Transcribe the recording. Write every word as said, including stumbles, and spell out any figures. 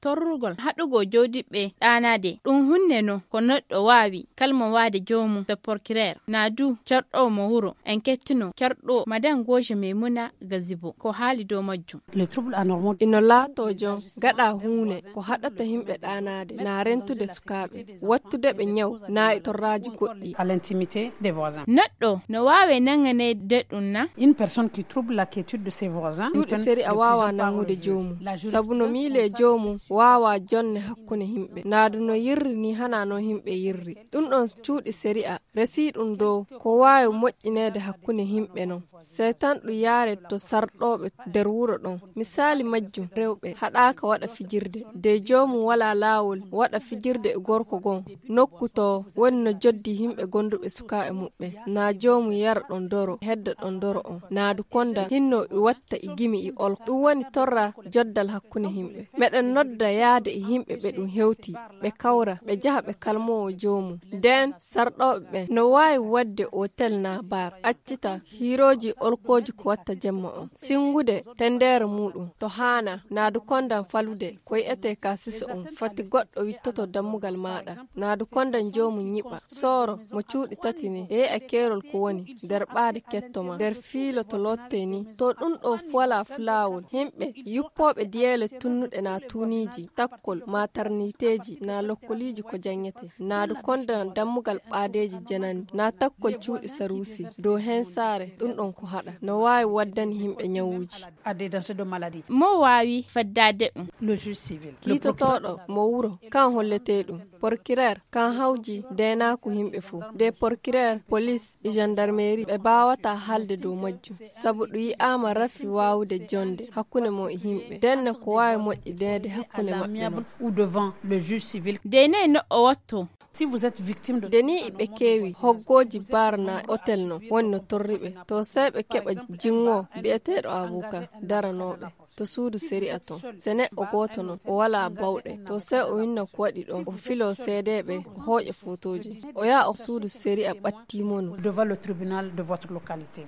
torrugol haɗugo jodiɓɓe ɗanade ɗum hunde no ko neɗɗo wawi kalma wade jomum to procureur na du carɗo mo wuro en kettino carɗo madan goje Maimuna Gazibo ko haali dow majjum. ino laato jon gaɗa hunde ko haɗata himɓe ɗanade na rentude sukaɓe wattude ɓe nyaw na e torraji goɗɗi neɗɗo no wawe nangane de ɗum na une personne qui trouble la quiétude de ses voisins duuɗi seri a wawa nangude jomum sabu no miile jomum wawa jonne hakkunde himɓe naadu no yirri ni hana no himɓe yirri ɗum ɗon cuuɗi seri a resi ɗum dow ko wawi moƴƴinede hakkunde himɓe non se tan ɗum yaare to sarɗoɓe nder wuro ɗon misali majjum rewɓe haɗaka waɗa fijirde de jomum wala lawol waɗa fijirde e gorko gon nokku to woni no joddi himɓe gonduɓe sukaɓe muɓɓe na jomum yara ɗon doro hedda ɗon doro on naadu konda hinno i watta i gimi i ol ɗum woni torra joddal hakkunde himɓe meɗen nodda yaade e himɓe ɓe ɗum hewti ɓe kawra ɓe jaha ɓe kalmowo jomum nden sarɗoɓe ɓe no wawi wadde hotel na bar accita hiroji olkoji ko watta jemma on singude tendere muɗum to hana naadu kondan falude ko yi'ete ka sisi on fati goɗɗo wittoto dammugal maɗa naadu kondan jomum nyiɓa soro mo cuuɗi tati ni e a kerol ko woni nder ɓaade kettoma nder fiilo to lotte ni to ɗum ɗo wala fulawol himɓe yuppoɓe diyele tunnuɗe na tuniji takkol materniteji na lokkoliji ko jangete naadu kondan dammugal ɓaadeji janandi na takkol cuuɗi sarusi dow hen saare ɗum ɗon ko haɗa no wawi waddani himɓe nyawuji mo wawi faddade ɗum le juge civil kiitotoɗo mo wuro kan hollete ɗum procureur kan hawji denaku himɓe fuu de procureur police e gendarmerie ɓe bawata halde dow majjum sabu ɗum yi'ama rafi wawude jonde hakkunde mo e himɓe denne ko wawi moƴƴinede hakkunde maɓɓe ou devant le juge civil de ne no o watto si vous êtes victime de deni iɓe kewi hoggoji barna hotel no woni no torriɓe to sey ɓe keɓa jingo bi'eteɗo avocat daranoɓe to suudu seri a ton se neɗɗo goto non o wala bawɗe to sey o winna ko waɗi ɗon o filo seedeɓe o hooƴa photoji o yaha o suudu seri a ɓattimono devant le tribunal de votre localité